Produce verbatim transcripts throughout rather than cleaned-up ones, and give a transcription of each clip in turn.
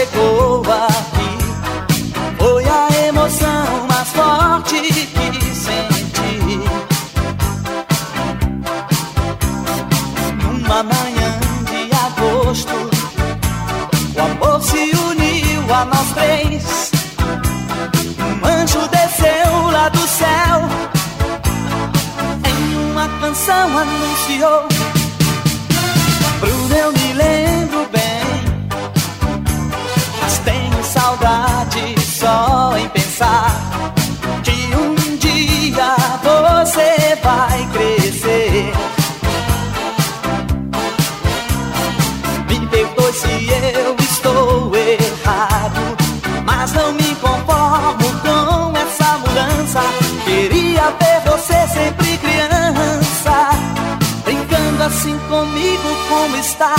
chegou aqui foi a emoção mais forte que senti. Numa manhã de agosto, o amor se uniu a nós três. Um anjo desceu lá do céu, em uma canção anunciou. Bruno, eu me lembro bem, mas tenho saudade só em pensar que um dia você vai crescer. Me perdoe se eu estou errado, mas não me conformo com essa mudança. Queria ver você sempre criança, brincando assim comigo como está.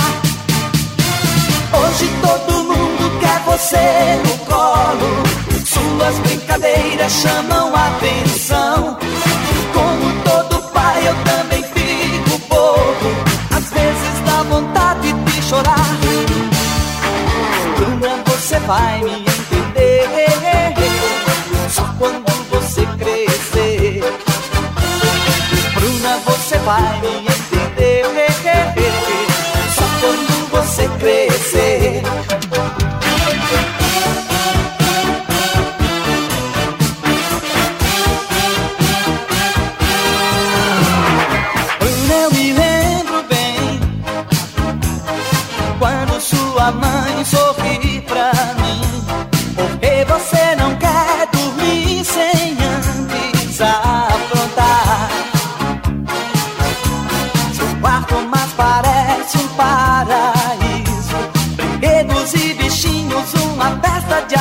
Hoje todo mundo quer você no colo, suas brincadeiras chamam a atenção. Como todo pai eu também fico bobo, às vezes dá vontade de chorar. Bruna, você vai me entender só quando você crescer. Bruna, você vai me entender só quando você crescer. Bruna, eu me lembro bem quando sua mãe sorri pra mim, porque você não quer dormir sem antes aprontar. Seu quarto mais parece um paraíso, brinquedos e bichinhos, uma festa de